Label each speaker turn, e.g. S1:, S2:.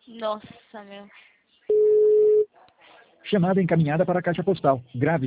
S1: Nossa, meu.
S2: Chamada encaminhada para a caixa postal. Grave